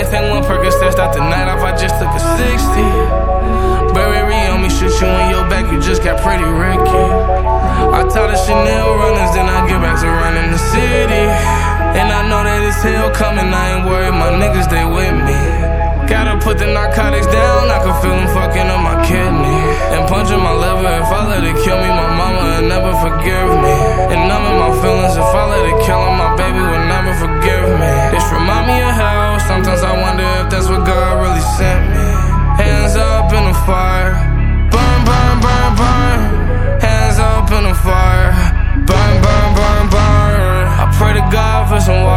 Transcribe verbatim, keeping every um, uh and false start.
ain't take one Percocet, start the night off, I just took a sixty. Burberry on me, shoot you in your back, you just got pretty Ricky. I taught the Chanel runners, then I get back to running the city. And I know that it's hell coming, I ain't worried, my niggas, they with me. Gotta put the narcotics down, I can feel them fucking on my kids.